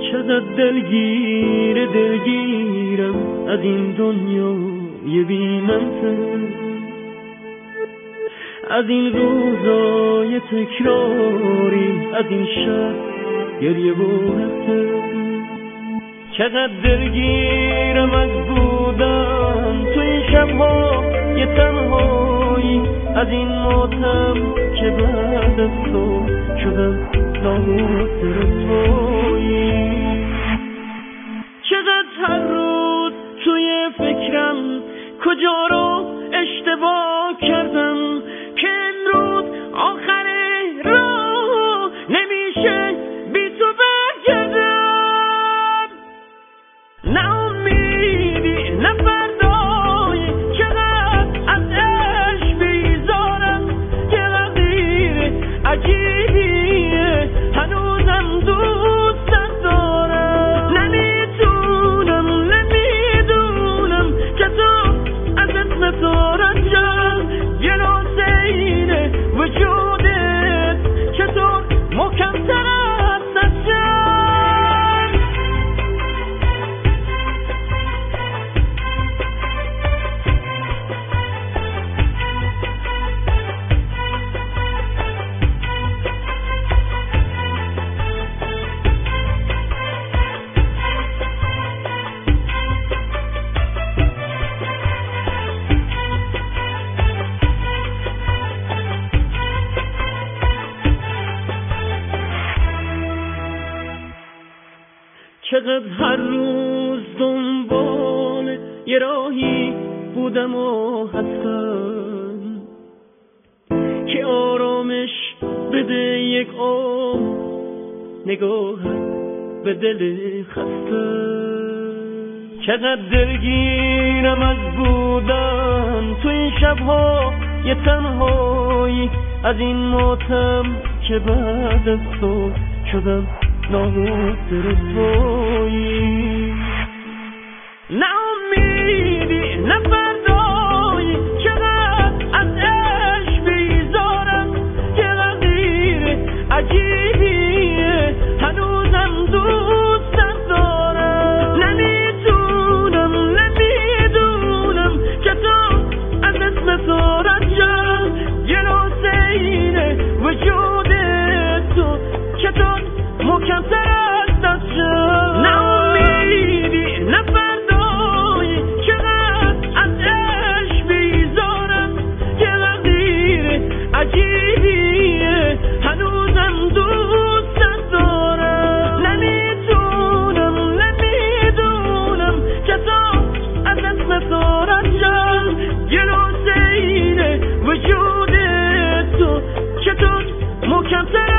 چقدر دلگیرم از این دنیای بی منطق، از این روزای تکراری، از این شب گریه و رفته. چقدر دلگیرم از بودن تو این شب‌ها یه تنهایی، از این ماتم که بعد از تو شدم ناموس رسوایی. چقدر هر روز توی فکرم کجا رو اشتباه کردم که امروز آخر راه نمیشه بی تو برگردم. نه امیدی نه فردایی، چقدر از عشق بیزارم، تغییر عجیبیه هنوزم دوستت دارم. نمیدونم که تو ازت نتارم جان، یه لحظه اینه وجودت چطور محکم‌تر از دستم. چقدر هر روز دنبال یه راهی بودم و هستم که آرامش بده یک عمر نگاهت به دل خسته. چقدر دلگیرم از بودن تو این شب‌ها یه تنهایی، از این ماتم که بعد از تو شدم ناموس رسوایی. نه امیدی نه فردایی، چقدر از عشق بیزارم، تغییر عجیبیه هنوزم دوستت دارم. نمیدونم که تو از اسم تو رنجم، یه لحظه اینه وجودت تو چطور محکم‌تر از دستم. نه امیدی نه فردایی، چقدر از عشق بیزارم، تغییر عجیبیه هنوزم دوستت دارم. نمیدونم که تو از اسم تو رنجم، یه لحظه اینه وجودت تو چطور محکم‌تر